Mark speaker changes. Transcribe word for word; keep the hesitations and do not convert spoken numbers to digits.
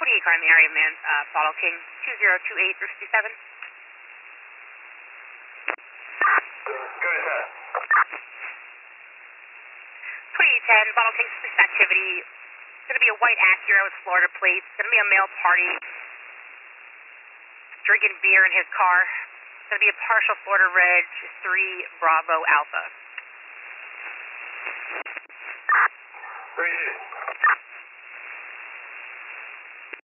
Speaker 1: twenty-eight car in the area, man. Uh, follow King two zero two eight through fifty-seven.
Speaker 2: Go ahead.
Speaker 1: twenty-eight ten, follow King, suspicious activity. It's going to be a white Acura with Florida plates. It's going to be a male party. Drinking beer in his car. It's going to be a partial Florida Reg three Bravo Alpha.
Speaker 2: Three